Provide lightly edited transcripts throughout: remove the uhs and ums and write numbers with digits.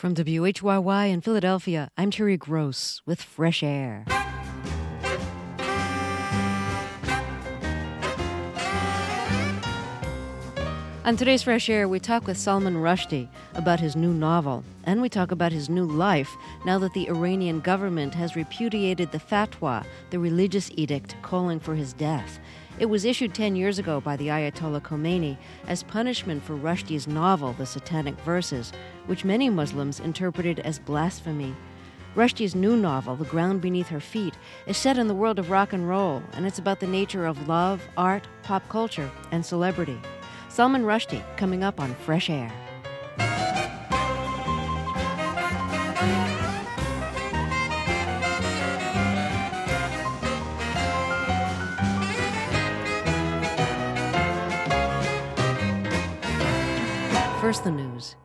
From WHYY in Philadelphia, I'm Terry Gross with Fresh Air. On today's Fresh Air, we talk with Salman Rushdie about his new novel, and we talk about his new life now that the Iranian government has repudiated the fatwa, the religious edict calling for his death. It was issued 10 years ago by the Ayatollah Khomeini as punishment for Rushdie's novel, The Satanic Verses, which many Muslims interpreted as blasphemy. Rushdie's new novel, The Ground Beneath Her Feet, is set in the world of rock and roll, and it's about the nature of love, art, pop culture, and celebrity. Salman Rushdie, coming up on Fresh Air. First, the news.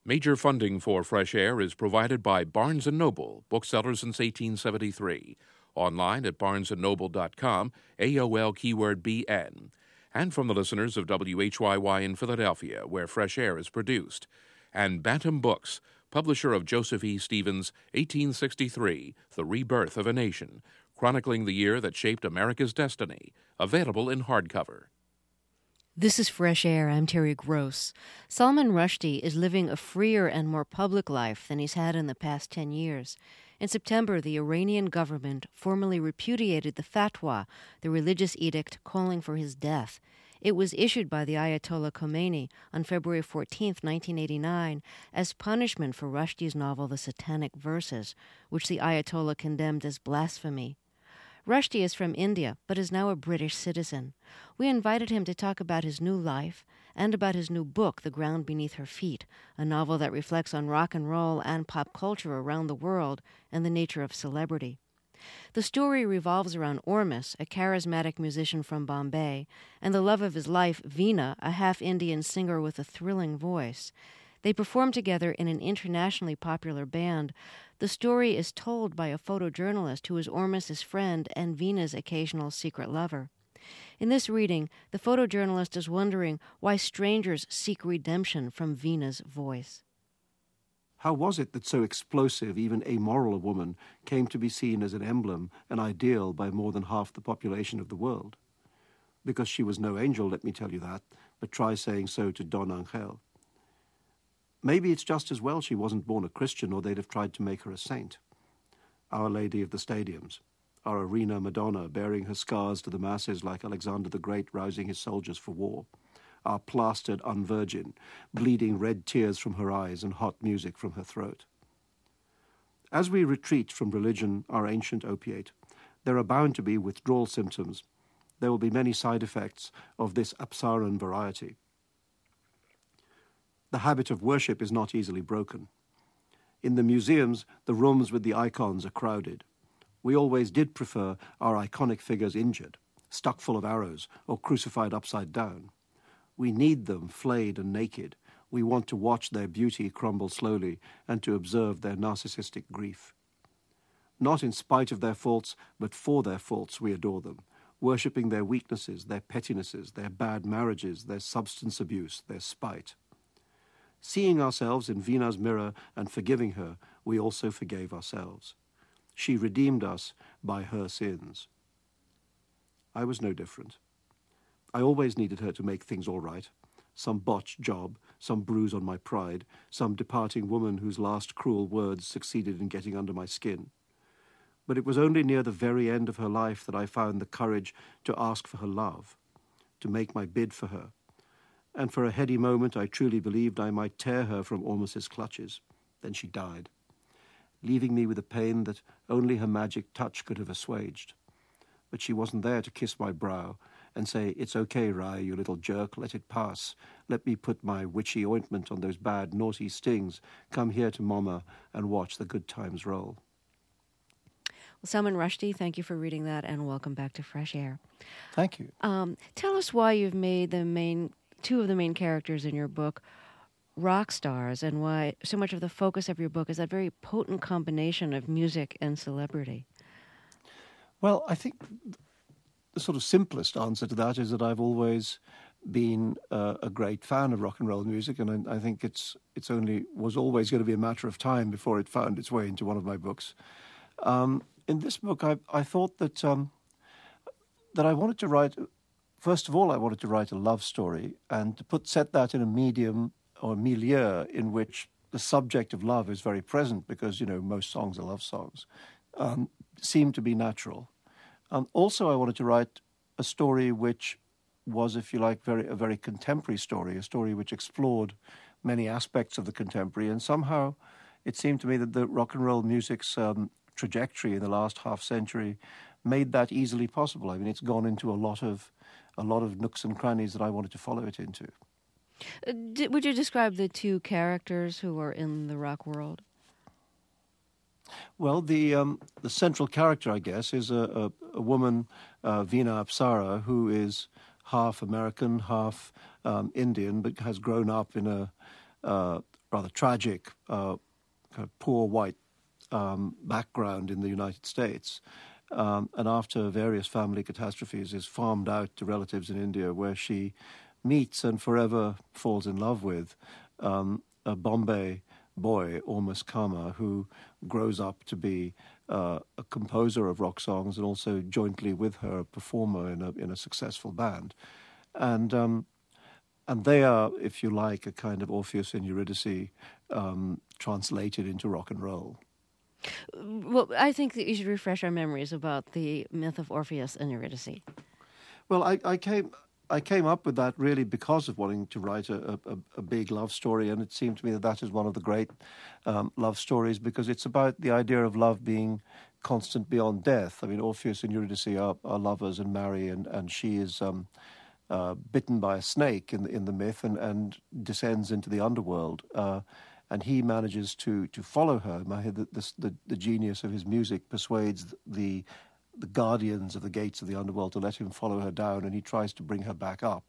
Major funding for Fresh Air is provided by Barnes & Noble, bookseller since 1873. Online at barnesandnoble.com, AOL keyword BN. And from the listeners of WHYY in Philadelphia, where Fresh Air is produced. And Bantam Books, publisher of Joseph E. Stevens' 1863, The Rebirth of a Nation, chronicling the year that shaped America's destiny, available in hardcover. This is Fresh Air. I'm Terry Gross. Salman Rushdie is living a freer and more public life than he's had in the past 10 years. In September, the Iranian government formally repudiated the fatwa, the religious edict calling for his death. It was issued by the Ayatollah Khomeini on February 14, 1989, as punishment for Rushdie's novel The Satanic Verses, which the Ayatollah condemned as blasphemy. Rushdie is from India, but is now a British citizen. We invited him to talk about his new life and about his new book, The Ground Beneath Her Feet, a novel that reflects on rock and roll and pop culture around the world and the nature of celebrity. The story revolves around Ormus, a charismatic musician from Bombay, and the love of his life, Veena, a half-Indian singer with a thrilling voice. They perform together in an internationally popular band. The story is told by a photojournalist who is Ormus's friend and Veena's occasional secret lover. In this reading, the photojournalist is wondering why strangers seek redemption from Veena's voice. How was it that so explosive, even amoral a woman came to be seen as an emblem, an ideal by more than half the population of the world? Because she was no angel, let me tell you that, but try saying so to Don Angel. Maybe it's just as well she wasn't born a Christian, or they'd have tried to make her a saint. Our Lady of the Stadiums, our arena Madonna bearing her scars to the masses like Alexander the Great rousing his soldiers for war, our plastered unvirgin, bleeding red tears from her eyes and hot music from her throat. As we retreat from religion, our ancient opiate, there are bound to be withdrawal symptoms. There will be many side effects of this apsaran variety. The habit of worship is not easily broken. In the museums, the rooms with the icons are crowded. We always did prefer our iconic figures injured, stuck full of arrows, or crucified upside down. We need them flayed and naked. We want to watch their beauty crumble slowly and to observe their narcissistic grief. Not in spite of their faults, but for their faults we adore them, worshipping their weaknesses, their pettinesses, their bad marriages, their substance abuse, their spite. Seeing ourselves in Veena's mirror and forgiving her, we also forgave ourselves. She redeemed us by her sins. I was no different. I always needed her to make things all right. Some botched job, some bruise on my pride, some departing woman whose last cruel words succeeded in getting under my skin. But it was only near the very end of her life that I found the courage to ask for her love, to make my bid for her. And for a heady moment I truly believed I might tear her from Ormus's clutches. Then she died, leaving me with a pain that only her magic touch could have assuaged. But she wasn't there to kiss my brow and say, "It's okay, Rai, you little jerk, let it pass. Let me put my witchy ointment on those bad, naughty stings. Come here to Mama and watch the good times roll." Well, Salman Rushdie, thank you for reading that, and welcome back to Fresh Air. Thank you. Tell us why you've made two of the main characters in your book rock stars, and why so much of the focus of your book is that very potent combination of music and celebrity. Well, I think the sort of simplest answer to that is that I've always been a great fan of rock and roll music, and I think was always going to be a matter of time before it found its way into one of my books. In this book, I thought that that I wanted to write. First of all, I wanted to write a love story and to set that in a medium or milieu in which the subject of love is very present, because, most songs are love songs, seemed to be natural. Also, I wanted to write a story which was, if you like, a very contemporary story, a story which explored many aspects of the contemporary, and somehow it seemed to me that the rock and roll music's trajectory in the last half century made that easily possible. I mean, it's gone into a lot of nooks and crannies that I wanted to follow it into. Would you describe the two characters who are in the rock world? Well, the central character, I guess, is a woman, Veena Apsara, who is half American, half Indian, but has grown up in rather tragic, kind of poor white background in the United States. And after various family catastrophes is farmed out to relatives in India, where she meets and forever falls in love with a Bombay boy, Ormus Kama, who grows up to be a composer of rock songs and also jointly with her a performer in a successful band. And they are, if you like, a kind of Orpheus and Eurydice translated into rock and roll. Well, I think that you should refresh our memories about the myth of Orpheus and Eurydice. Well, I came up with that really because of wanting to write a big love story, and it seemed to me that is one of the great love stories, because it's about the idea of love being constant beyond death. I mean, Orpheus and Eurydice are lovers and marry, and she is bitten by a snake in the myth and descends into the underworld. And he manages to follow her. The genius of his music persuades the guardians of the gates of the underworld to let him follow her down, and he tries to bring her back up,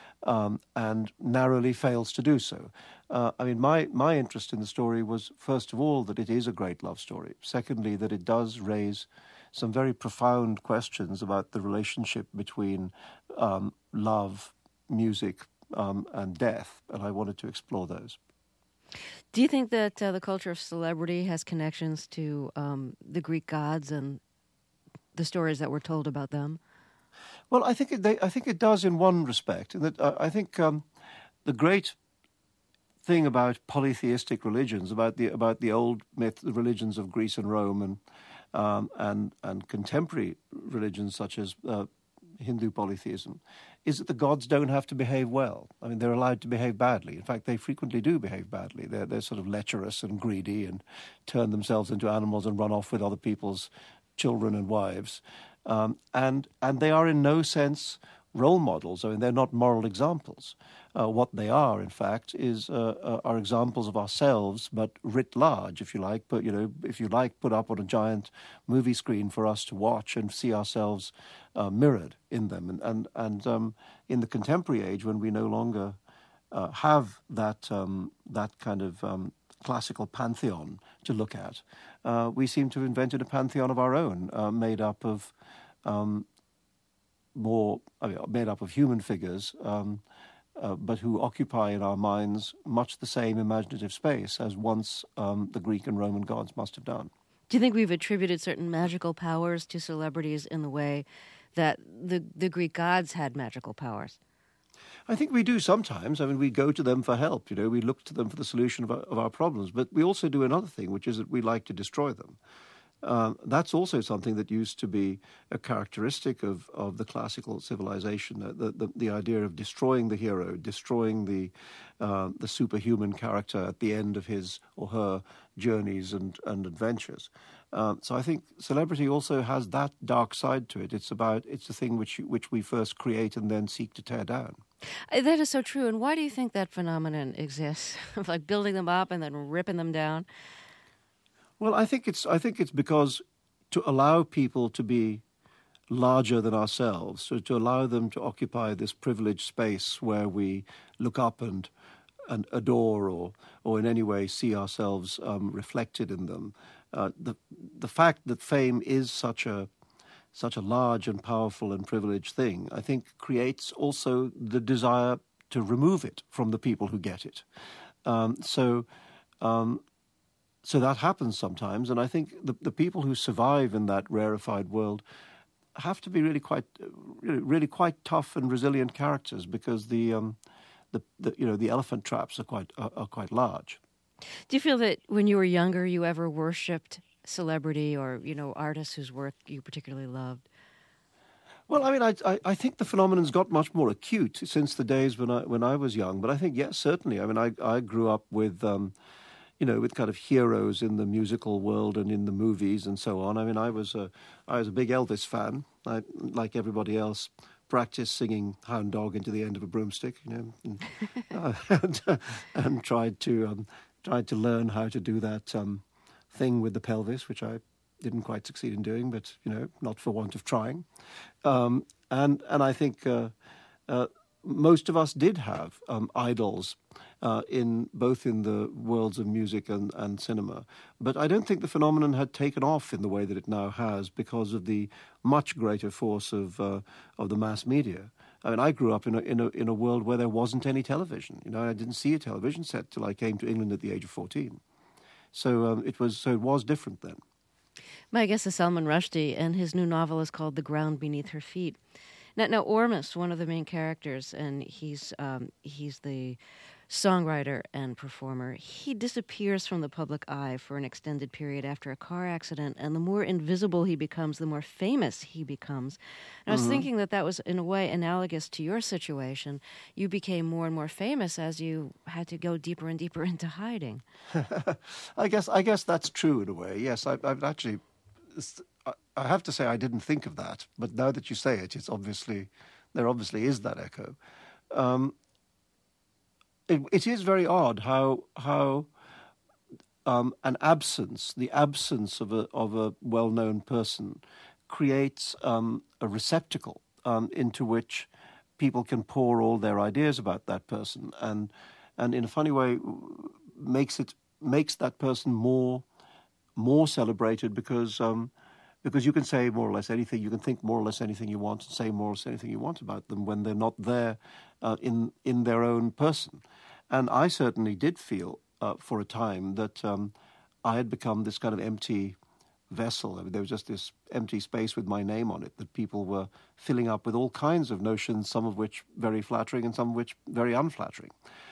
and narrowly fails to do so. I mean, my interest in the story was, first of all, that it is a great love story. Secondly, that it does raise some very profound questions about the relationship between love, music, and death, and I wanted to explore those. Do you think that the culture of celebrity has connections to the Greek gods and the stories that were told about them? Well, I think it does in one respect, in that I think the great thing about polytheistic religions, about the old myth, the religions of Greece and Rome, and contemporary religions such as Hindu polytheism, is that the gods don't have to behave well. I mean, they're allowed to behave badly. In fact, they frequently do behave badly. They're sort of lecherous and greedy and turn themselves into animals and run off with other people's children and wives. And they are in no sense role models. I mean, they're not moral examples. What they are, in fact, are examples of ourselves, but writ large, if you like. But if you like, put up on a giant movie screen for us to watch and see ourselves mirrored in them. And in the contemporary age, when we no longer have that kind of classical pantheon to look at, we seem to have invented a pantheon of our own, made up of human figures, but who occupy in our minds much the same imaginative space as once the Greek and Roman gods must have done. Do you think we've attributed certain magical powers to celebrities in the way that the Greek gods had magical powers? I think we do sometimes. I mean, we go to them for help. We look to them for the solution of our problems. But we also do another thing, which is that we like to destroy them. That's also something that used to be a characteristic of the classical civilization, the idea of destroying the hero, destroying the superhuman character at the end of his or her journeys and adventures. So I think celebrity also has that dark side to it. It's a thing which we first create and then seek to tear down. That is so true. And why do you think that phenomenon exists? Like building them up and then ripping them down? Well, I think it's because to allow people to be larger than ourselves, so to allow them to occupy this privileged space where we look up and adore or in any way see ourselves reflected in them. The fact that fame is such a large and powerful and privileged thing, I think, creates also the desire to remove it from the people who get it. So that happens sometimes, and I think the people who survive in that rarefied world have to be really quite tough and resilient characters, because the elephant traps are quite large. Do you feel that when you were younger, you ever worshipped celebrity or artists whose work you particularly loved? Well, I mean, I think the phenomenon's got much more acute since the days when I was young. But I think, yes, certainly. I mean, I grew up with with kind of heroes in the musical world and in the movies and so on. I mean, I was a big Elvis fan. I, like everybody else, practiced singing Hound Dog into the end of a broomstick, and tried to learn how to do that thing with the pelvis, which I didn't quite succeed in doing, but not for want of trying. And I think most of us did have idols in the worlds of music and cinema. But I don't think the phenomenon had taken off in the way that it now has because of the much greater force of the mass media. I mean, I grew up in a world where there wasn't any television. You know, I didn't see a television set till I came to England at the age of 14. So it was different then. My guest is Salman Rushdie, and his new novel is called The Ground Beneath Her Feet. Now Ormus, one of the main characters, and he's the songwriter and performer, he disappears from the public eye for an extended period after a car accident, and the more invisible he becomes, the more famous he becomes. And I was thinking that was, in a way, analogous to your situation. You became more and more famous as you had to go deeper and deeper into hiding. I guess that's true in a way. Yes, I've actually... I have to say I didn't think of that, but now that you say it, there obviously is that echo. It is very odd how the absence of a well-known person creates a receptacle into which people can pour all their ideas about that person, and in a funny way makes that person more celebrated because you can say more or less anything, you can think more or less anything you want, and say more or less anything you want about them when they're not there in their own person. And I certainly did feel for a time that I had become this kind of empty vessel. I mean, there was just this empty space with my name on it that people were filling up with all kinds of notions, some of which very flattering and some of which very unflattering.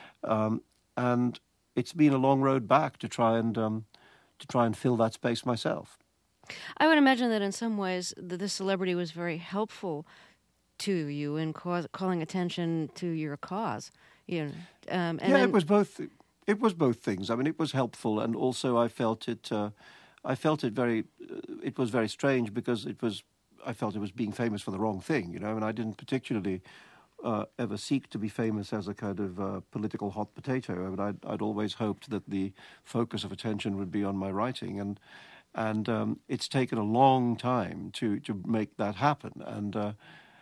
And it's been a long road back to try and fill that space myself. I would imagine that in some ways the celebrity was very helpful to you in calling attention to your cause. You know, it was both. It was both things. I mean, it was helpful, and also I felt it. Very. It was very strange because I felt it was being famous for the wrong thing. You know, and I didn't particularly ever seek to be famous as a kind of political hot potato. I mean, I'd always hoped that the focus of attention would be on my writing, and it's taken a long time to make that happen. And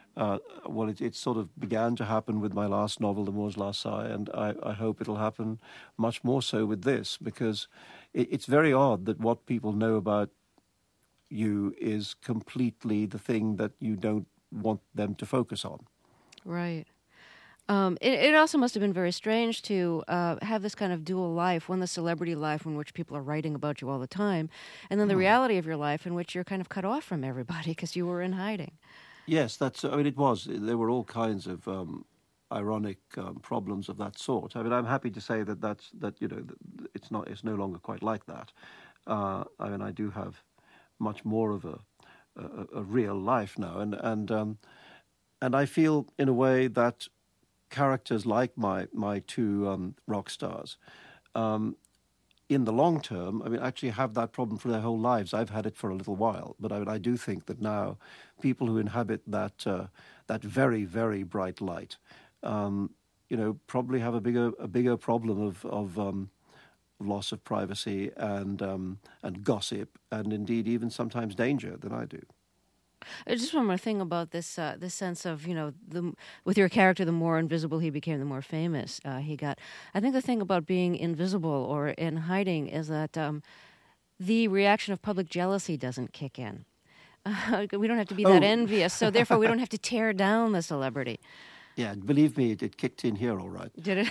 it sort of began to happen with my last novel, L'amour's Lassaille, and I hope it'll happen much more so with this, because it's very odd that what people know about you is completely the thing that you don't want them to focus on. Right. It also must have been very strange to have this kind of dual life, one the celebrity life in which people are writing about you all the time, and then the reality of your life in which you're kind of cut off from everybody because you were in hiding. Yes, it was. There were all kinds of ironic problems of that sort. I mean, I'm happy to say that it's no longer quite like that. I mean, I do have much more of a real life now, and I feel in a way that characters like my two rock stars, in the long term, I mean, actually have that problem for their whole lives. I've had it for a little while, but I do think that now people who inhabit that very, very bright light, probably have a bigger problem of loss of privacy and gossip, and indeed even sometimes danger than I do. Just one more thing about this sense of, with your character, the more invisible he became, the more famous he got. I think the thing about being invisible or in hiding is that the reaction of public jealousy doesn't kick in. We don't have to be that envious, so therefore we don't have to tear down the celebrity. Yeah, believe me, it kicked in here all right. Did it?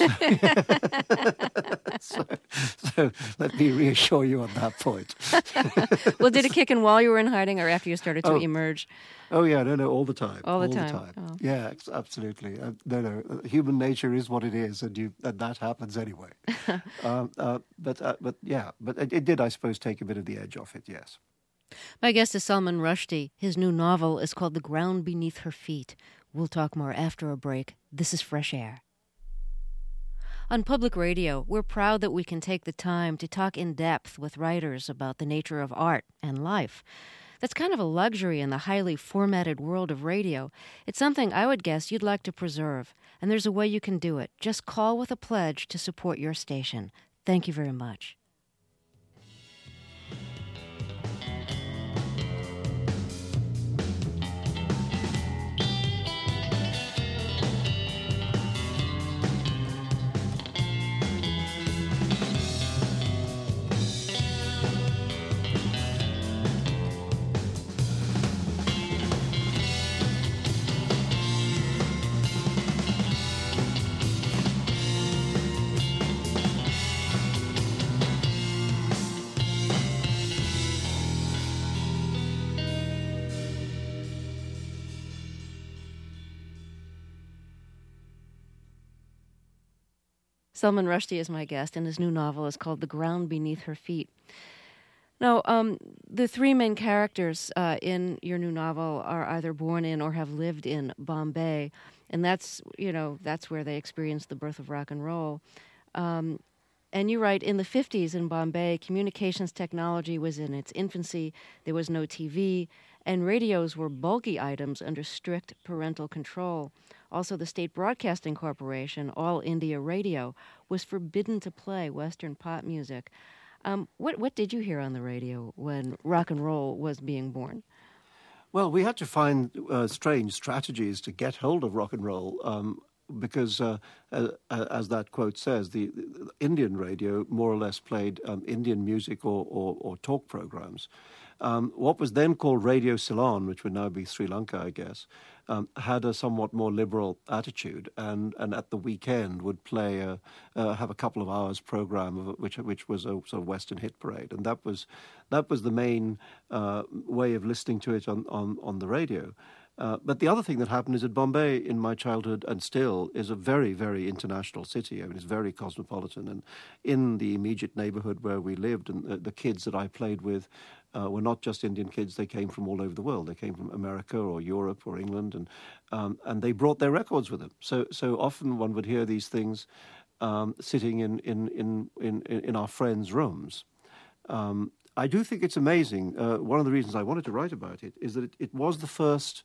So let me reassure you on that point. Well, did it kick in while you were in hiding or after you started to emerge? Oh, yeah, no, all the time. All the time. Oh. Yeah, absolutely. No, human nature is what it is, and that happens anyway. But it did, I suppose, take a bit of the edge off it, yes. My guest is Salman Rushdie. His new novel is called The Ground Beneath Her Feet. We'll talk more after a break. This is Fresh Air. On public radio, we're proud that we can take the time to talk in depth with writers about the nature of art and life. That's kind of a luxury in the highly formatted world of radio. It's something I would guess you'd like to preserve, and there's a way you can do it. Just call with a pledge to support your station. Thank you very much. Salman Rushdie is my guest, and his new novel is called The Ground Beneath Her Feet. Now, the three main characters in your new novel are either born in or have lived in Bombay, and that's where they experienced the birth of rock and roll. And you write, in the 50s in Bombay, communications technology was in its infancy. There was no TV, and radios were bulky items under strict parental control. Also, the State Broadcasting Corporation, All India Radio, was forbidden to play Western pop music. What did you hear on the radio when rock and roll was being born? Well, we had to find strange strategies to get hold of rock and roll. Because, as that quote says, the Indian radio more or less played Indian music or talk programs. What was then called Radio Ceylon, which would now be Sri Lanka, I guess, had a somewhat more liberal attitude, and at the weekend would play have a couple of hours program which was a sort of Western hit parade, and that was the main way of listening to it on the radio. But the other thing that happened is that Bombay, in my childhood and still, is a very, very international city. I mean, it's very cosmopolitan. And in the immediate neighborhood where we lived, and the kids that I played with were not just Indian kids. They came from all over the world. They came from America or Europe or England, and they brought their records with them. So often one would hear these things sitting in our friends' rooms. I do think it's amazing. One of the reasons I wanted to write about it is that it was the first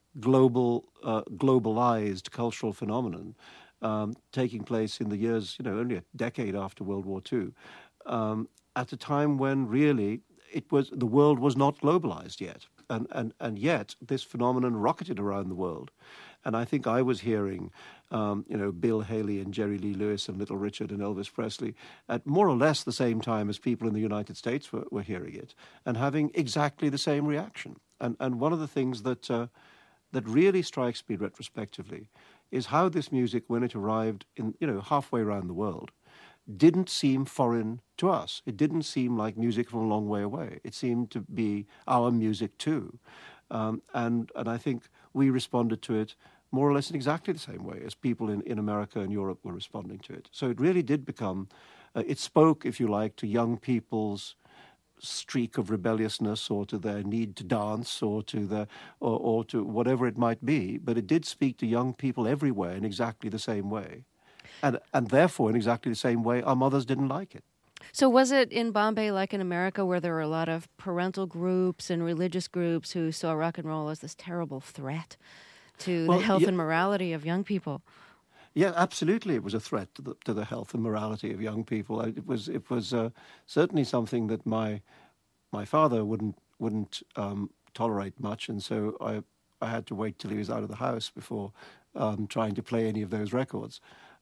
globalized cultural phenomenon taking place in the years, only a decade after World War II, at a time when really the world was not globalized yet. And yet this phenomenon rocketed around the world. And I think I was hearing, Bill Haley and Jerry Lee Lewis and Little Richard and Elvis Presley at more or less the same time as people in the United States were hearing it and having exactly the same reaction. And one of the things that really strikes me retrospectively is how this music, when it arrived in halfway around the world, didn't seem foreign to us. It didn't seem like music from a long way away. It seemed to be our music too. And I think we responded to it more or less in exactly the same way as people in America and Europe were responding to it. So it really did become, it spoke, if you like, to young people's streak of rebelliousness or to their need to dance or to whatever it might be. But it did speak to young people everywhere in exactly the same way. And therefore, in exactly the same way, our mothers didn't like it. So was it in Bombay like in America where there were a lot of parental groups and religious groups who saw rock and roll as this terrible threat to the health and morality of young people? Yeah, absolutely. It was a threat to the health and morality of young people. It was certainly something that my father wouldn't tolerate much, and so I had to wait till he was out of the house before trying to play any of those records.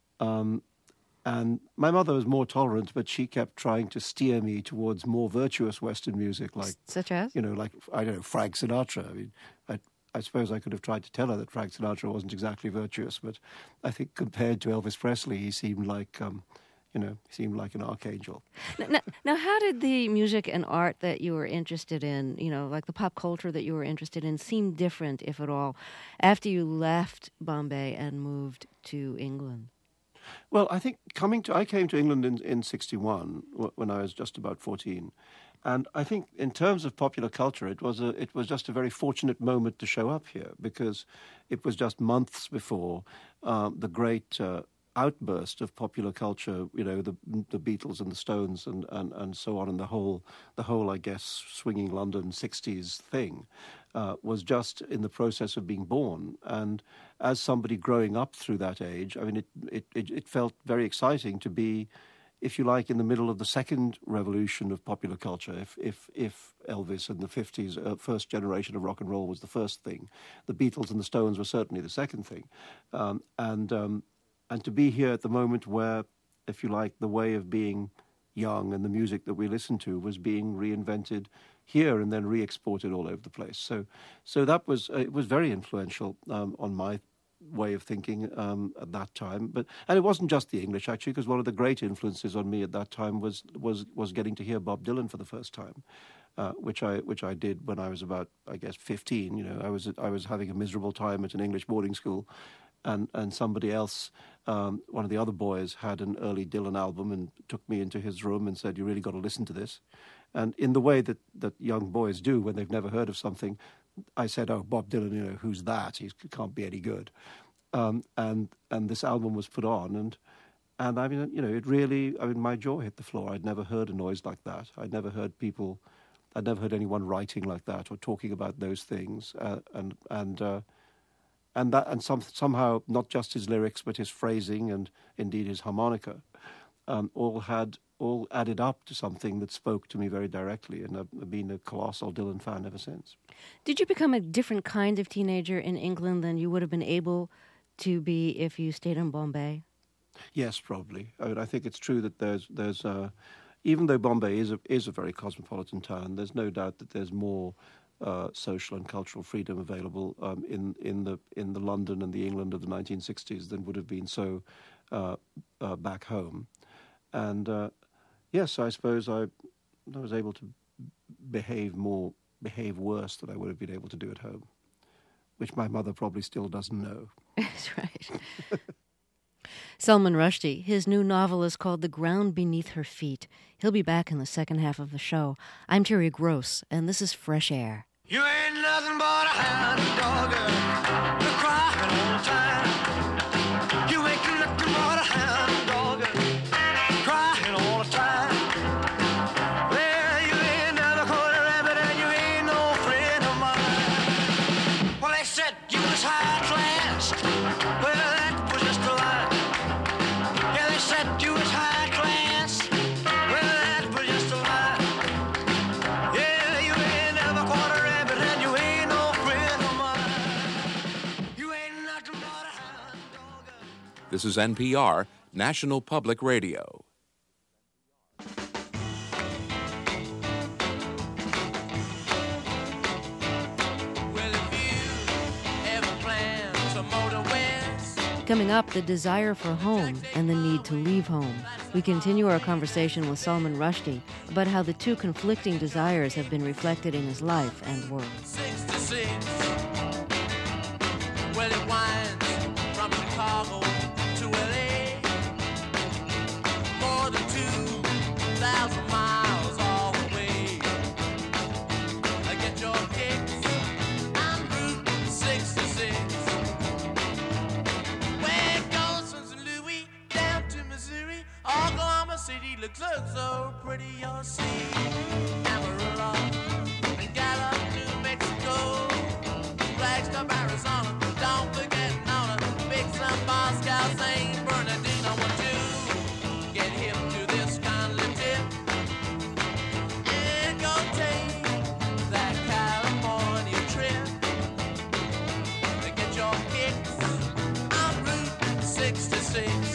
And my mother was more tolerant, but she kept trying to steer me towards more virtuous Western music, like such as Frank Sinatra. I mean, I suppose I could have tried to tell her that Frank Sinatra wasn't exactly virtuous, but I think compared to Elvis Presley, he seemed like an archangel. Now, how did the music and art that you were interested in, like the pop culture that you were interested in, seem different, if at all, after you left Bombay and moved to England? Well, I think I came to England in 1961 when I was just about 14. And I think in terms of popular culture, it was just a very fortunate moment to show up here because it was just months before the great outburst of popular culture, the Beatles and the Stones and so on, and the whole, I guess, swinging London 60s thing was just in the process of being born. And as somebody growing up through that age, I mean, it felt very exciting to be, if you like, in the middle of the second revolution of popular culture. If Elvis and the 50s, first generation of rock and roll was the first thing, the Beatles and the Stones were certainly the second thing. And to be here at the moment where, if you like, the way of being young and the music that we listened to was being reinvented here and then re-exported all over the place. So that was it was very influential on my way of thinking at that time. And it wasn't just the English, actually, because one of the great influences on me at that time was getting to hear Bob Dylan for the first time, which I did when I was about, I guess, 15. I was having a miserable time at an English boarding school. and somebody else, one of the other boys, had an early Dylan album and took me into his room and said, "You really got to listen to this." And in the way that young boys do when they've never heard of something, I said, "Oh, Bob Dylan, who's that? He can't be any good." And this album was put on, and I mean, it really, my jaw hit the floor. I'd never heard a noise like that. I'd never heard anyone writing like that or talking about those things, somehow not just his lyrics but his phrasing and indeed his harmonica, all added up to something that spoke to me very directly, and I've been a colossal Dylan fan ever since. Did you become a different kind of teenager in England than you would have been able to be if you stayed in Bombay? Yes, probably. I think it's true that there's even though Bombay is a very cosmopolitan town, there's no doubt that there's more social and cultural freedom available in the London and the England of the 1960s than would have been so back home. And yes, I suppose I was able to behave worse than I would have been able to do at home, which my mother probably still doesn't know. That's right. Salman Rushdie, his new novel is called The Ground Beneath Her Feet. He'll be back in the second half of the show. I'm Terry Gross, and this is Fresh Air. You ain't nothing but a hound dog, you're crying all the time. You ain't nothing but a hound dog, crying all the time. Well, you ain't never caught a rabbit and you ain't no friend of mine. Well, they said you was high class. Well, that was just a lie. Yeah, they said you was high class. Well, that was just a lie. Yeah, you ain't never caught a rabbit and you ain't no friend of mine. You ain't nothing but a hound dog. This is NPR, National Public Radio. Well, if you ever plan to motor west, Coming up, the desire for home and the need to leave home. We continue our conversation with Salman Rushdie about how the two conflicting desires have been reflected in his life and work. 66. Well, it winds from Chicago to LA. More than 2,000 miles all the way. Get your kicks on Route 66. Where it goes from St. Louis down to Missouri. Oklahoma City looks so pretty, you'll see. Amarillo and Gallup, New Mexico. Flagstaff, Arizona. Don't forget Nona. Big Sun, Moscow, St. Bernardino. Want to get hip to this kind of tip and go take that California trip. Get your kicks on Route 66.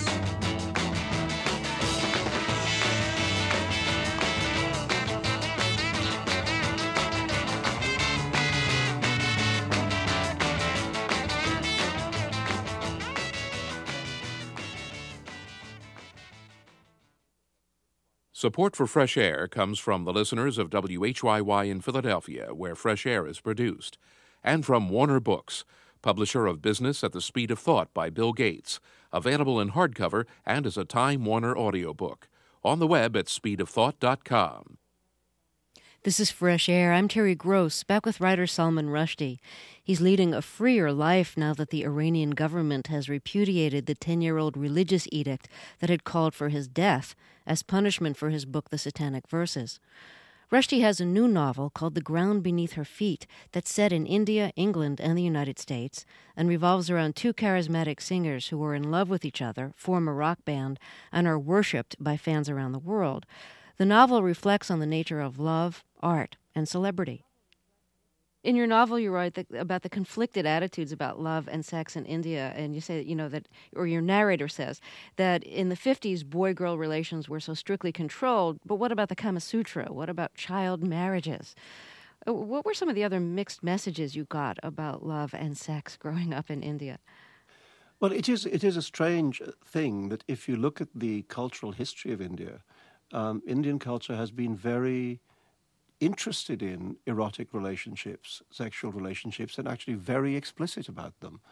Support for Fresh Air comes from the listeners of WHYY in Philadelphia, where Fresh Air is produced, and from Warner Books, publisher of Business at the Speed of Thought by Bill Gates, available in hardcover and as a Time Warner audiobook. On the web at speedofthought.com. This is Fresh Air. I'm Terry Gross, back with writer Salman Rushdie. He's leading a freer life now that the Iranian government has repudiated the 10-year-old religious edict that had called for his death as punishment for his book, The Satanic Verses. Rushdie has a new novel called The Ground Beneath Her Feet that's set in India, England, and the United States and revolves around two charismatic singers who are in love with each other, form a rock band, and are worshipped by fans around the world. The novel reflects on the nature of love, art, and celebrity. In your novel, you write about the conflicted attitudes about love and sex in India, and you say that, or your narrator says, that in the 50s, boy-girl relations were so strictly controlled, but what about the Kama Sutra? What about child marriages? What were some of the other mixed messages you got about love and sex growing up in India? Well, it is a strange thing that if you look at the cultural history of India, Indian culture has been very interested in erotic relationships, sexual relationships, and actually very explicit about them.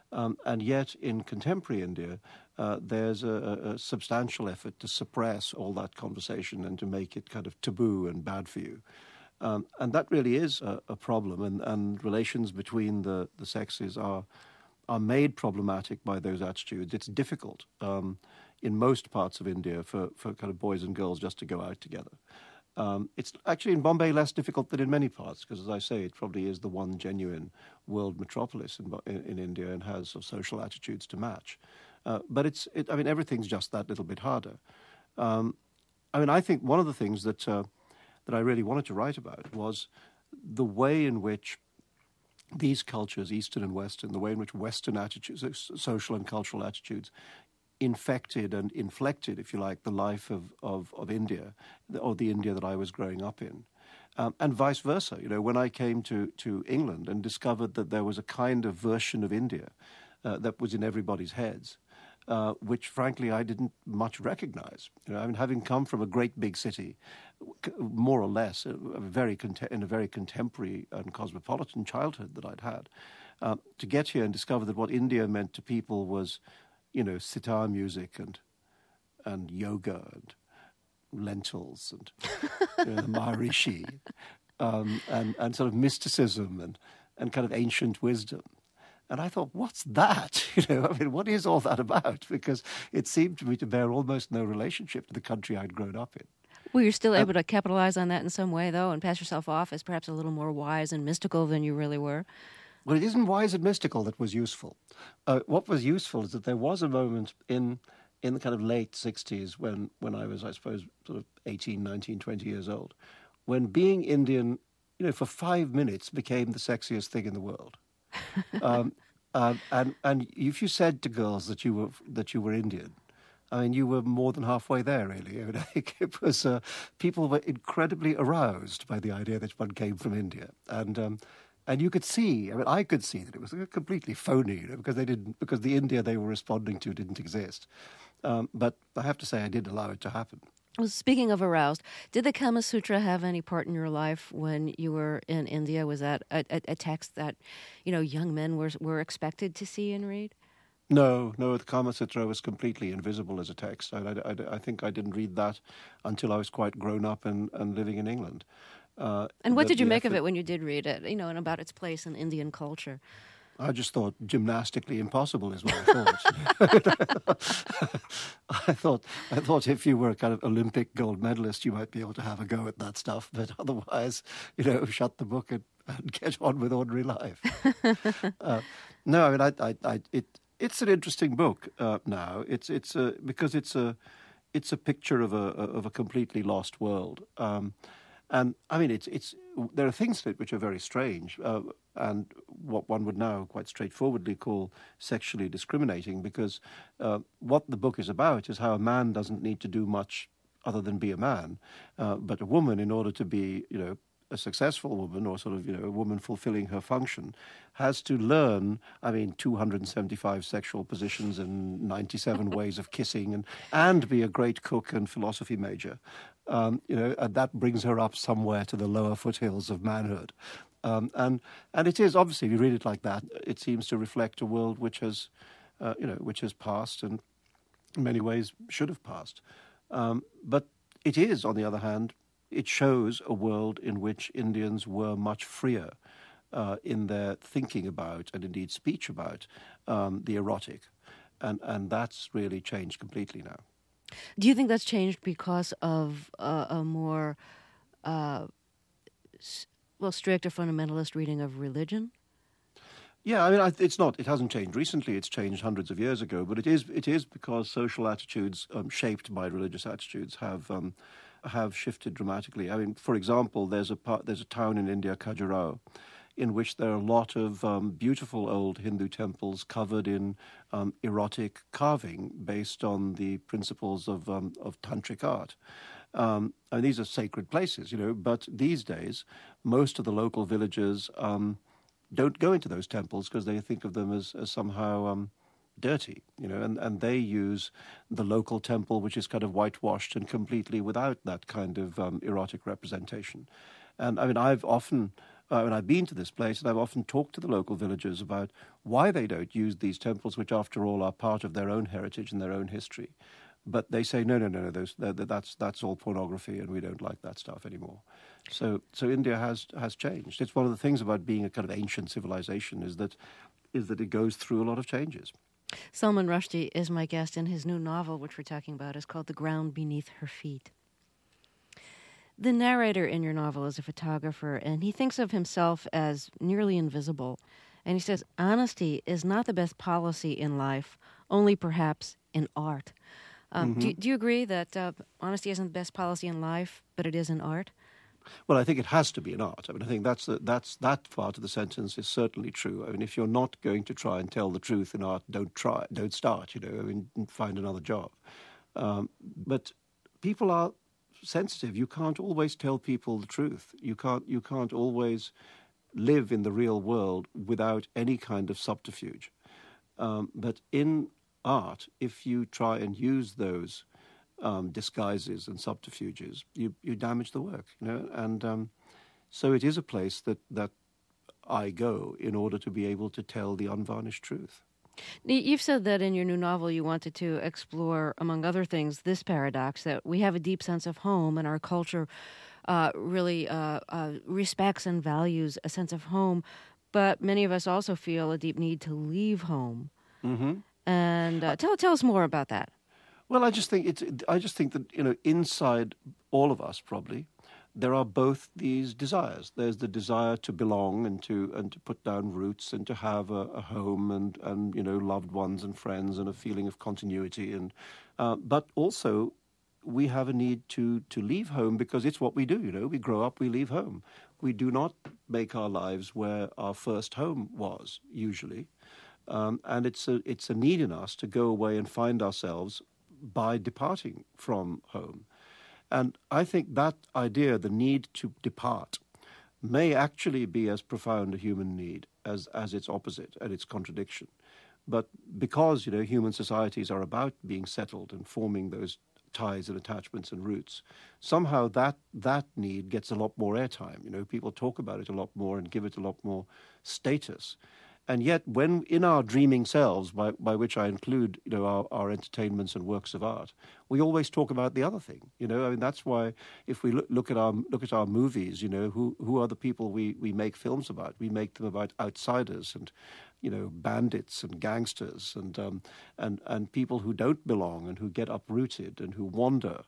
And yet, in contemporary India, there's a substantial effort to suppress all that conversation and to make it kind of taboo and bad for you. And that really is a problem, and relations between the sexes are made problematic by those attitudes. It's difficult in most parts of India for kind of boys and girls just to go out together. It's actually in Bombay less difficult than in many parts, because, as I say, it probably is the one genuine world metropolis in India and has sort of social attitudes to match. But I mean, everything's just that little bit harder. I mean, I think one of the things that I really wanted to write about was the way in which these cultures, Eastern and Western, the way in which Western attitudes, social and cultural attitudes, infected and inflected, if you like, the life of India, or the India that I was growing up in. And vice versa. You know, when I came to England and discovered that there was a kind of version of India that was in everybody's heads, which, frankly, I didn't much recognize. You know, I mean, having come from a great big city, more or less, in a very contemporary and cosmopolitan childhood that I'd had, to get here and discover that what India meant to people was, you know, sitar music and yoga and lentils and you know, the Maharishi and sort of mysticism and kind of ancient wisdom. And I thought, what's that? You know, I mean, what is all that about? Because it seemed to me to bear almost no relationship to the country I'd grown up in. Well, you're still able to capitalize on that in some way, though, and pass yourself off as perhaps a little more wise and mystical than you really were. Well, it isn't wise and mystical that was useful. What was useful is that there was a moment in the kind of late 60s when I was, I suppose, sort of 18, 19, 20 years old, when being Indian, you know, for 5 minutes became the sexiest thing in the world. And if you said to girls that you were Indian, I mean, you were more than halfway there, really. I mean, I think it was people were incredibly aroused by the idea that one came from India, and you could see. I mean, I could see that it was completely phony, you know, because the India they were responding to didn't exist. But I have to say, I did allow it to happen. Well, speaking of aroused, did the Kama Sutra have any part in your life when you were in India? Was that a text that, you know, young men were expected to see and read? No, the Kama Sutra was completely invisible as a text. I think I didn't read that until I was quite grown up and living in England. And what did you make of it when you did read it, you know, and about its place in Indian culture? I just thought gymnastically impossible is what I thought. I thought if you were a kind of Olympic gold medalist, you might be able to have a go at that stuff. But otherwise, you know, shut the book and get on with ordinary life. No, I mean, it's an interesting book now. It's because it's a picture of a completely lost world. And I mean, there are things in it which are very strange, and what one would now quite straightforwardly call sexually discriminating, because what the book is about is how a man doesn't need to do much other than be a man, but a woman, in order to be, you know, a successful woman, or sort of, you know, a woman fulfilling her function, has to learn, I mean, 275 sexual positions and 97 ways of kissing, and be a great cook and philosophy major. You know, and that brings her up somewhere to the lower foothills of manhood. And it is, obviously, if you read it like that, it seems to reflect a world which has, you know, which has passed and in many ways should have passed. But it is, on the other hand, it shows a world in which Indians were much freer in their thinking about, and indeed speech about, the erotic. And that's really changed completely now. Do you think that's changed because of a more, strict or fundamentalist reading of religion? Yeah, I mean, it hasn't changed recently. It's changed hundreds of years ago. But it is because social attitudes shaped by religious attitudes have shifted dramatically. I mean, for example, there's a town in India, Khajuraho, in which there are a lot of beautiful old Hindu temples covered in erotic carving based on the principles of tantric art. I mean, these are sacred places, you know, but these days, most of the local villagers don't go into those temples because they think of them as somehow dirty, you know, and they use the local temple, which is kind of whitewashed and completely without that kind of erotic representation. And I mean, I've often And I've been to this place, and I've often talked to the local villagers about why they don't use these temples, which, after all, are part of their own heritage and their own history. But they say, no, that's all pornography, and we don't like that stuff anymore. So India has changed. It's one of the things about being a kind of ancient civilization is that it goes through a lot of changes. Salman Rushdie is my guest, and his new novel, which we're talking about, is called The Ground Beneath Her Feet. The narrator in your novel is a photographer, and he thinks of himself as nearly invisible. And he says, honesty is not the best policy in life, only perhaps in art. Do you agree that honesty isn't the best policy in life, but it is in art? Well, I think it has to be in art. I mean, I think that part of the sentence is certainly true. I mean, if you're not going to try and tell the truth in art, don't start, I mean, find another job. But people are sensitive. You can't always tell people the truth. You can't always live in the real world without any kind of subterfuge. But in art, if you try and use those disguises and subterfuges, you damage the work, and so it is a place that I go in order to be able to tell the unvarnished truth. You've said that in your new novel you wanted to explore, among other things, this paradox that we have a deep sense of home, and our culture really respects and values a sense of home, but many of us also feel a deep need to leave home. Mm-hmm. And tell us more about that. Well, I just think that inside all of us probably there are both these desires. There's the desire to belong and to put down roots and to have a home and loved ones and friends and a feeling of continuity, and but also we have a need to leave home because it's what we do. We grow up, we leave home. We do not make our lives where our first home was usually, and it's a need in us to go away and find ourselves by departing from home. And I think that idea, the need to depart, may actually be as profound a human need as its opposite and its contradiction. But because, human societies are about being settled and forming those ties and attachments and roots, somehow that need gets a lot more airtime. People talk about it a lot more and give it a lot more status. And yet, when in our dreaming selves, by which I include, our entertainments and works of art, we always talk about the other thing. I mean, that's why if we look at our movies, who are the people we make films about? We make them about outsiders and, bandits and gangsters and people who don't belong and who get uprooted and who wander.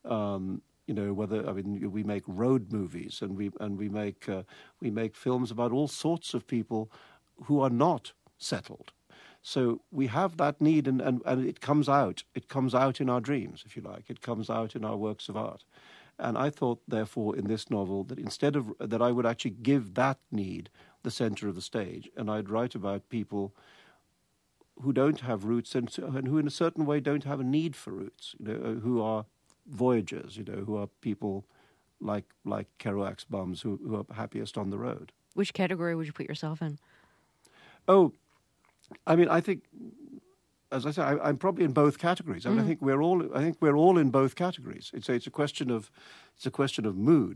We make road movies and we make films about all sorts of people who are not settled. So we have that need, and it comes out. It comes out in our dreams, if you like. It comes out in our works of art. And I thought, therefore, in this novel, that instead of that, I would actually give that need the center of the stage, and I'd write about people who don't have roots and who, in a certain way, don't have a need for roots. Who are voyagers. Who are people like Kerouac's bums who are happiest on the road. Which category would you put yourself in? Oh, I mean, I think, as I say, I'm probably in both categories. I mean, I think we're all in both categories. It's a question of mood.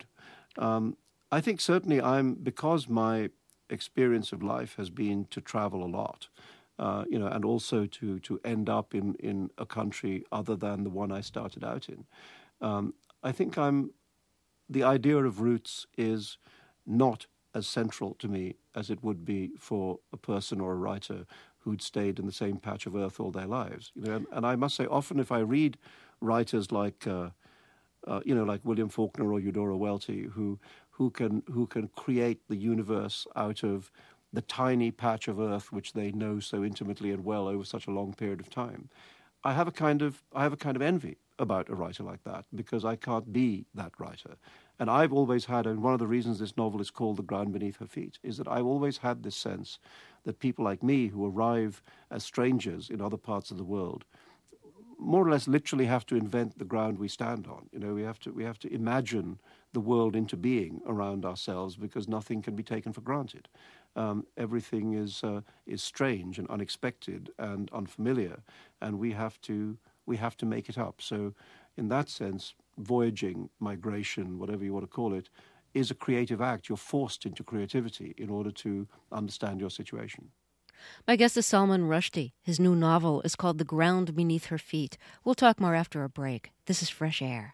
I think certainly because my experience of life has been to travel a lot, and also to end up in a country other than the one I started out in. I think the idea of roots is not as central to me as it would be for a person or a writer who'd stayed in the same patch of earth all their lives. And I must say, often if I read writers like William Faulkner or Eudora Welty, who can create the universe out of the tiny patch of earth which they know so intimately and well over such a long period of time, I have a kind of envy about a writer like that, because I can't be that writer. And I've always had, and one of the reasons this novel is called The Ground Beneath Her Feet, is that I've always had this sense that people like me who arrive as strangers in other parts of the world more or less literally have to invent the ground we stand on. We have to imagine the world into being around ourselves, because nothing can be taken for granted. Everything is strange and unexpected and unfamiliar, and we have to make it up. So in that sense, voyaging, migration, whatever you want to call it, is a creative act. You're forced into creativity in order to understand your situation. My guest is Salman Rushdie. His new novel is called The Ground Beneath Her Feet. We'll talk more after a break. This is Fresh Air.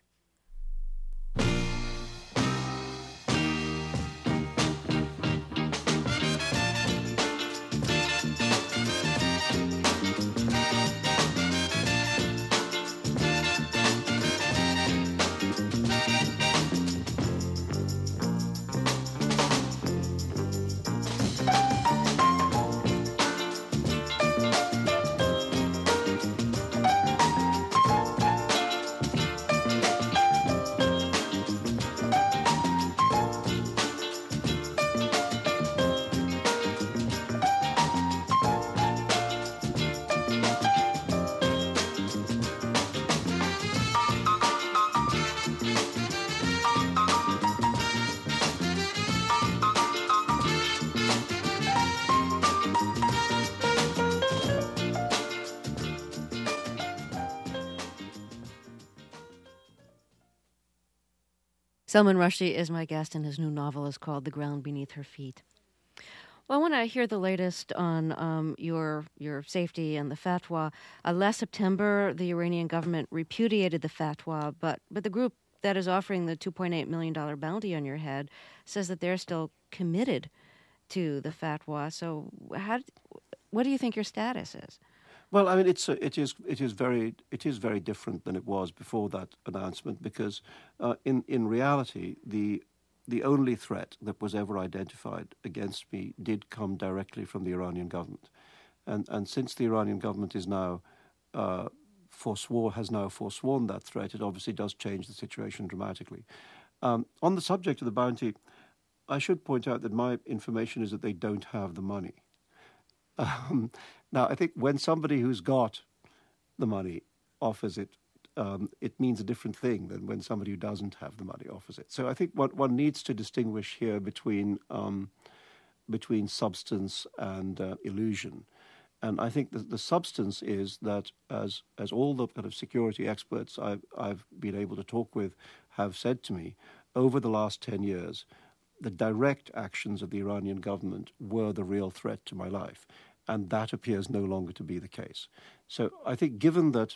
Salman Rushdie is my guest, and his new novel is called The Ground Beneath Her Feet. Well, I want to hear the latest on your safety and the fatwa. Last September, the Iranian government repudiated the fatwa, but the group that is offering the $2.8 million bounty on your head says that they're still committed to the fatwa. So what do you think your status is? Well, I mean, it is very different than it was before that announcement, because in reality, the only threat that was ever identified against me did come directly from the Iranian government, and since the Iranian government is now has forsworn that threat, it obviously does change the situation dramatically. On the subject of the bounty, I should point out that my information is that they don't have the money. Now, I think when somebody who's got the money offers it, it means a different thing than when somebody who doesn't have the money offers it. So I think what one needs to distinguish here between substance and illusion. And I think the substance is that, as all the kind of security experts I've been able to talk with have said to me, over the last 10 years, the direct actions of the Iranian government were the real threat to my life. And that appears no longer to be the case. So I think given that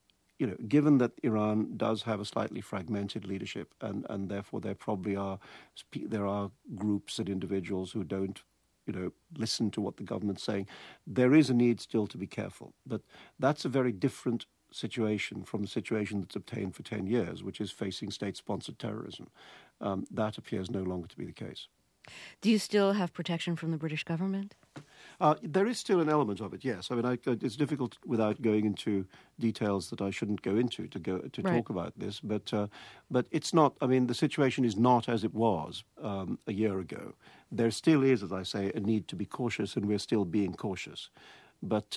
Iran does have a slightly fragmented leadership, and therefore there probably are groups and individuals who don't, listen to what the government's saying, there is a need still to be careful. But that's a very different situation from the situation that's obtained for 10 years, which is facing state-sponsored terrorism. That appears no longer to be the case. Do you still have protection from the British government? There is still an element of it, yes. I mean, it's difficult without going into details that I shouldn't go into to right. talk about this. But it's not. I mean, the situation is not as it was a year ago. There still is, as I say, a need to be cautious, and we're still being cautious. But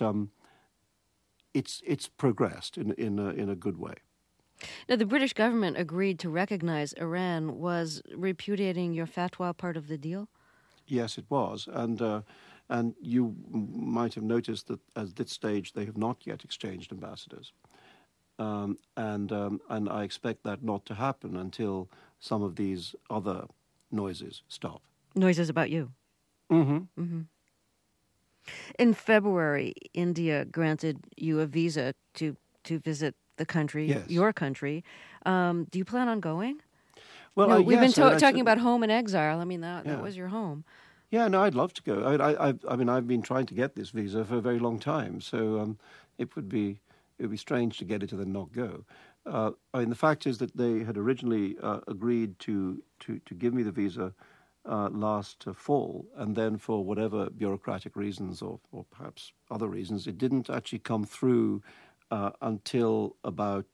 it's progressed in a good way. Now, the British government agreed to recognize Iran. Was repudiating your fatwa part of the deal? Yes, it was. And you might have noticed that at this stage they have not yet exchanged ambassadors. And I expect that not to happen until some of these other noises stop. Noises about you? Mm-hmm. Mm-hmm. In February, India granted you a visa to visit the country, yes. your country. Do you plan on going? Well, we've been talking about home and exile. I mean, that was your home. Yeah, no, I'd love to go. I mean, I've been trying to get this visa for a very long time, so it would be strange to get it and then not go. I mean, the fact is that they had originally agreed to give me the visa last fall, and then for whatever bureaucratic reasons or perhaps other reasons, it didn't actually come through until about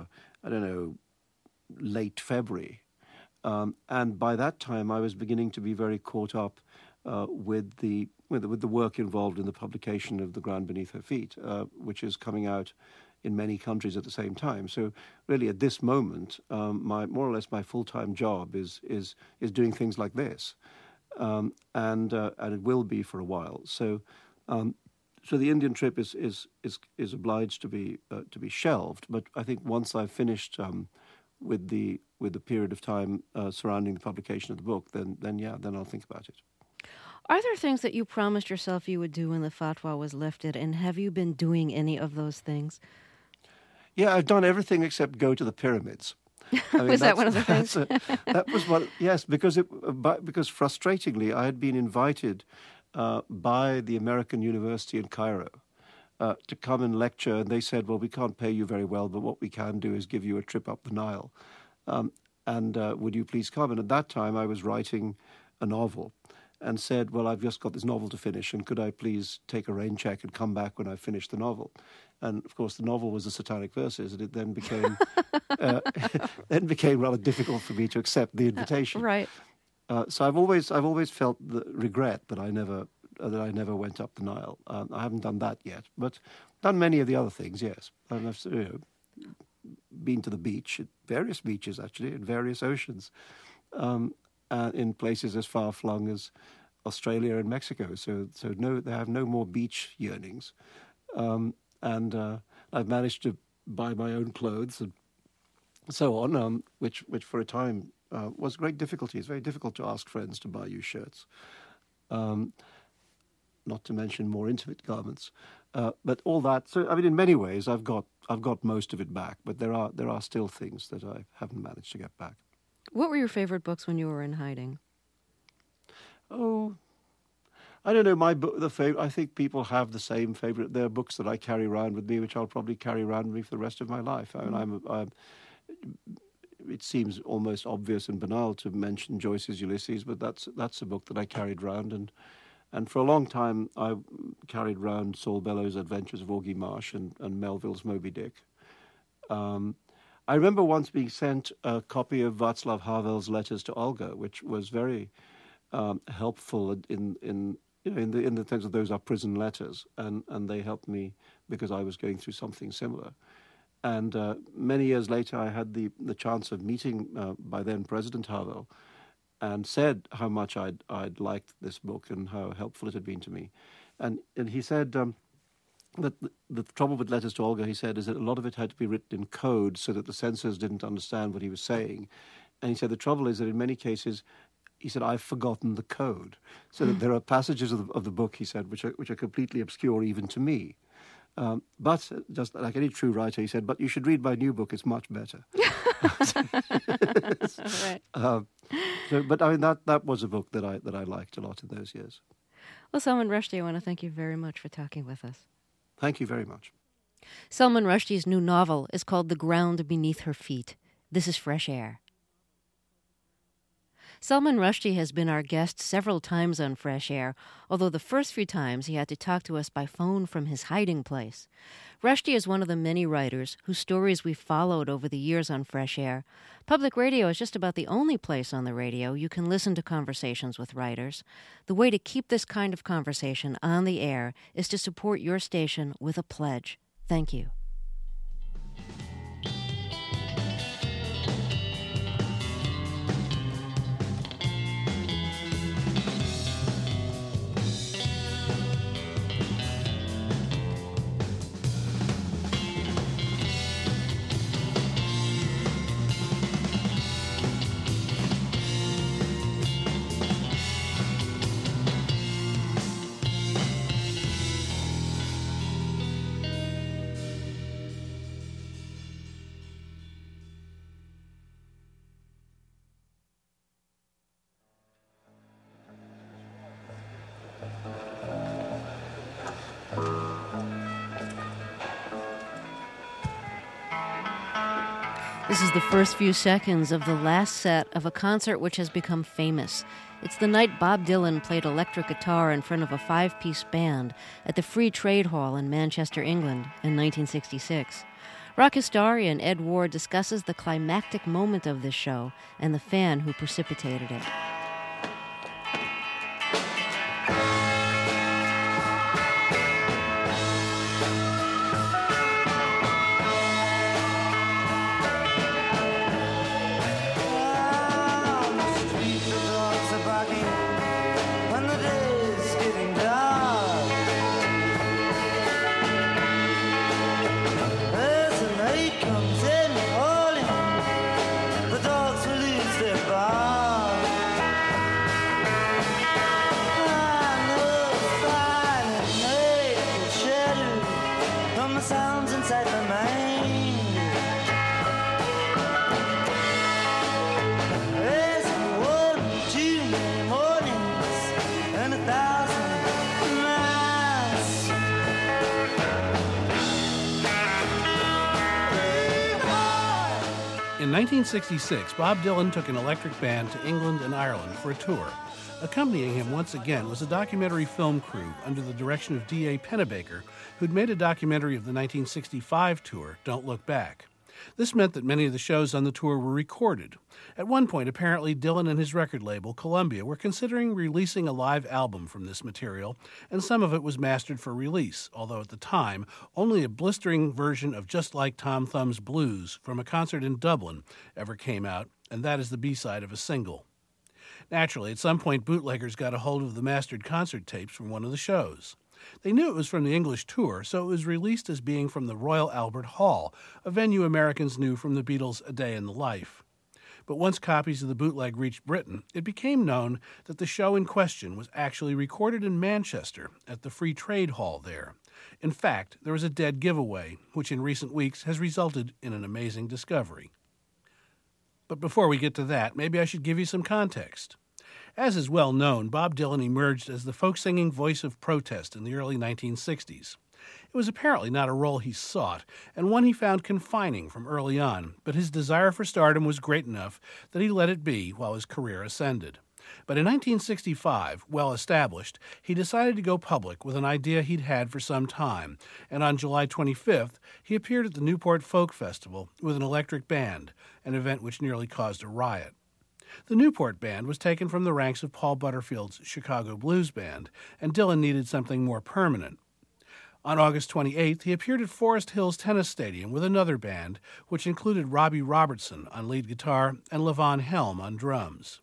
late February. And by that time, I was beginning to be very caught up with the work involved in the publication of The Ground Beneath Her Feet, which is coming out in many countries at the same time. So really, at this moment, more or less my full-time job is doing things like this, and it will be for a while. So the Indian trip is obliged to be shelved. But I think once I've finished with the period of time surrounding the publication of the book, then I'll think about it. Are there things that you promised yourself you would do when the fatwa was lifted, and have you been doing any of those things? Yeah, I've done everything except go to the pyramids. I mean, Was that one of the things? That was one. Yes, because frustratingly, I had been invited by the American University in Cairo to come and lecture, and they said, "Well, we can't pay you very well, but what we can do is give you a trip up the Nile, and would you please come?" And at that time, I was writing a novel, and said, "Well, I've just got this novel to finish, and could I please take a rain check and come back when I finish the novel?" And of course, the novel was the Satanic Verses, and it then became rather difficult for me to accept the invitation. Right. So I've always felt the regret that I never went up the Nile. I haven't done that yet, but done many of the other things. Yes, and I've been to the beach, at various beaches actually, in various oceans, in places as far flung as Australia and Mexico. So no, they have no more beach yearnings. And I've managed to buy my own clothes and so on, which for a time was great difficulty. It's very difficult to ask friends to buy you shirts, not to mention more intimate garments. But all that. So I mean, in many ways, I've got most of it back. But there are still things that I haven't managed to get back. What were your favorite books when you were in hiding? Oh, I don't know. My book, I think people have the same favorite. There are books that I carry around with me, which I'll probably carry around with me for the rest of my life. I mean, it seems almost obvious and banal to mention Joyce's Ulysses, but that's a book that I carried around, and for a long time I carried around Saul Bellows' Adventures of Augie Marsh and Melville's Moby Dick. I remember once being sent a copy of Václav Havel's Letters to Olga, which was very helpful in the sense that those are prison letters, and they helped me because I was going through something similar. And many years later, I had the chance of meeting by then President Havel, and said how much I'd liked this book and how helpful it had been to me. And he said that the trouble with Letters to Olga, he said, is that a lot of it had to be written in code so that the censors didn't understand what he was saying. And he said the trouble is that in many cases, he said, I've forgotten the code. So that there are passages of the book, he said, which are completely obscure even to me. But just like any true writer, he said, but you should read my new book, it's much better. Right. But I mean, that was a book that I liked a lot in those years. Well, Salman Rushdie, I want to thank you very much for talking with us. Thank you very much. Salman Rushdie's new novel is called The Ground Beneath Her Feet. This is Fresh Air. Salman Rushdie has been our guest several times on Fresh Air, although the first few times he had to talk to us by phone from his hiding place. Rushdie is one of the many writers whose stories we've followed over the years on Fresh Air. Public radio is just about the only place on the radio you can listen to conversations with writers. The way to keep this kind of conversation on the air is to support your station with a pledge. Thank you. This is the first few seconds of the last set of a concert which has become famous. It's the night Bob Dylan played electric guitar in front of a 5-piece band at the Free Trade Hall in Manchester, England in 1966. Rock historian Ed Ward discusses the climactic moment of this show and the fan who precipitated it. 1966, Bob Dylan took an electric band to England and Ireland for a tour. Accompanying him once again was a documentary film crew under the direction of D.A. Pennebaker, who'd made a documentary of the 1965 tour, Don't Look Back. This meant that many of the shows on the tour were recorded. At one point, apparently, Dylan and his record label, Columbia, were considering releasing a live album from this material, and some of it was mastered for release, although at the time, only a blistering version of Just Like Tom Thumb's Blues from a concert in Dublin ever came out, and that is the B-side of a single. Naturally, at some point, bootleggers got a hold of the mastered concert tapes from one of the shows. They knew it was from the English tour, so it was released as being from the Royal Albert Hall, a venue Americans knew from the Beatles' A Day in the Life. But once copies of the bootleg reached Britain, it became known that the show in question was actually recorded in Manchester at the Free Trade Hall there. In fact, there was a dead giveaway, which in recent weeks has resulted in an amazing discovery. But before we get to that, maybe I should give you some context. As is well known, Bob Dylan emerged as the folk-singing voice of protest in the early 1960s. It was apparently not a role he sought, and one he found confining from early on, but his desire for stardom was great enough that he let it be while his career ascended. But in 1965, well established, he decided to go public with an idea he'd had for some time, and on July 25th, he appeared at the Newport Folk Festival with an electric band, an event which nearly caused a riot. The Newport Band was taken from the ranks of Paul Butterfield's Chicago Blues Band, and Dylan needed something more permanent. On August 28th, he appeared at Forest Hills Tennis Stadium with another band, which included Robbie Robertson on lead guitar and Levon Helm on drums.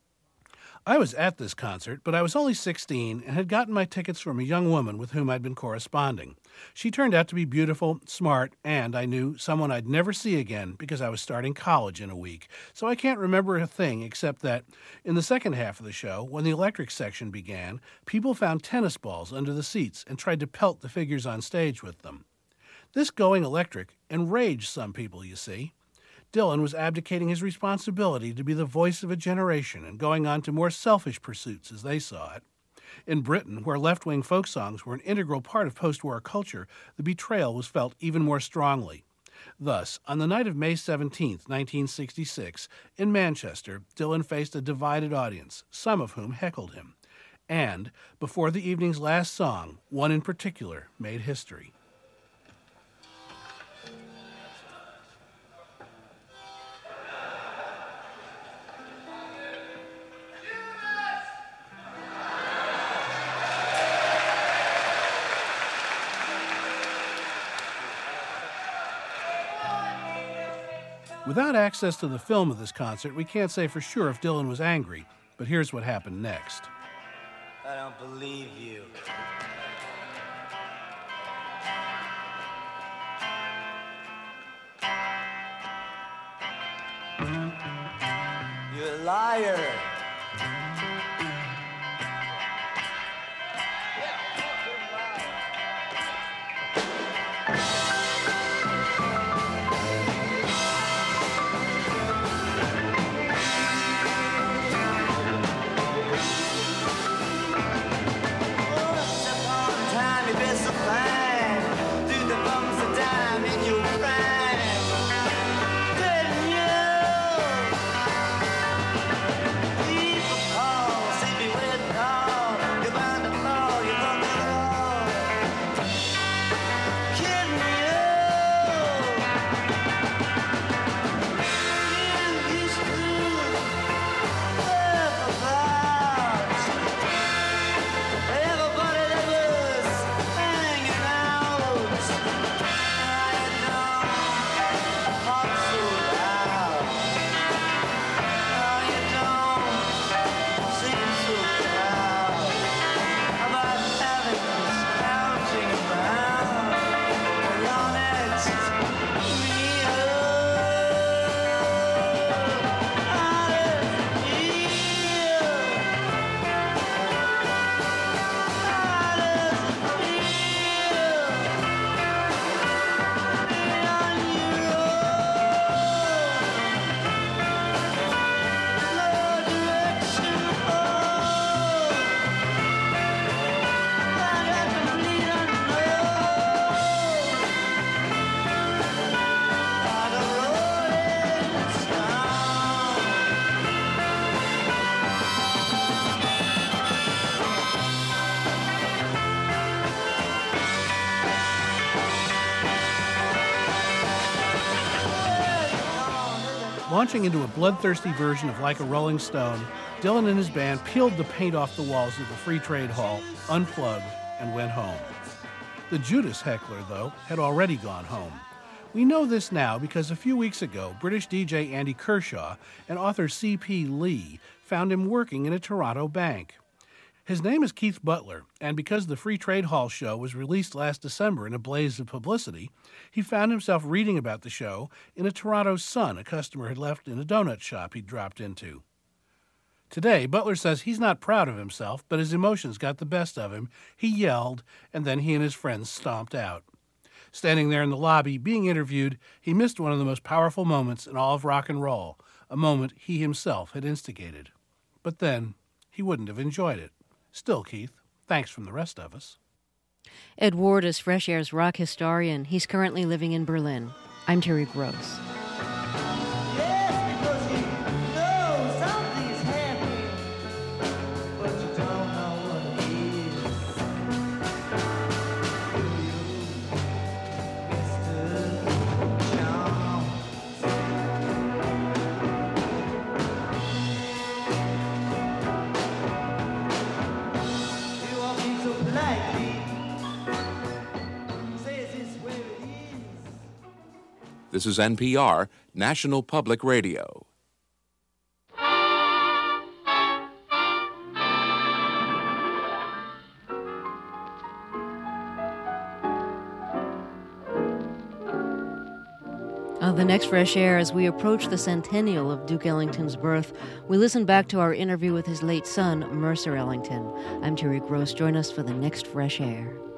I was at this concert, but I was only 16 and had gotten my tickets from a young woman with whom I'd been corresponding. She turned out to be beautiful, smart, and, I knew, someone I'd never see again because I was starting college in a week, so I can't remember a thing except that, in the second half of the show, when the electric section began, people found tennis balls under the seats and tried to pelt the figures on stage with them. This going electric enraged some people, you see. Dylan was abdicating his responsibility to be the voice of a generation and going on to more selfish pursuits as they saw it. In Britain, where left-wing folk songs were an integral part of post-war culture, the betrayal was felt even more strongly. Thus, on the night of May 17, 1966, in Manchester, Dylan faced a divided audience, some of whom heckled him. And, before the evening's last song, one in particular made history. Without access to the film of this concert, we can't say for sure if Dylan was angry, but here's what happened next. I don't believe you. You're a liar. Launching into a bloodthirsty version of Like a Rolling Stone, Dylan and his band peeled the paint off the walls of the Free Trade Hall, unplugged, and went home. The Judas heckler, though, had already gone home. We know this now because a few weeks ago, British DJ Andy Kershaw and author C.P. Lee found him working in a Toronto bank. His name is Keith Butler, and because the Free Trade Hall show was released last December in a blaze of publicity, he found himself reading about the show in a Toronto Sun a customer had left in a donut shop he'd dropped into. Today, Butler says he's not proud of himself, but his emotions got the best of him. He yelled, and then he and his friends stomped out. Standing there in the lobby, being interviewed, he missed one of the most powerful moments in all of rock and roll, a moment he himself had instigated. But then, he wouldn't have enjoyed it. Still, Keith, thanks from the rest of us. Ed Ward is Fresh Air's rock historian. He's currently living in Berlin. I'm Terry Gross. This is NPR, National Public Radio. The next Fresh Air, as we approach the centennial of Duke Ellington's birth, we listen back to our interview with his late son, Mercer Ellington. I'm Terry Gross. Join us for the next Fresh Air.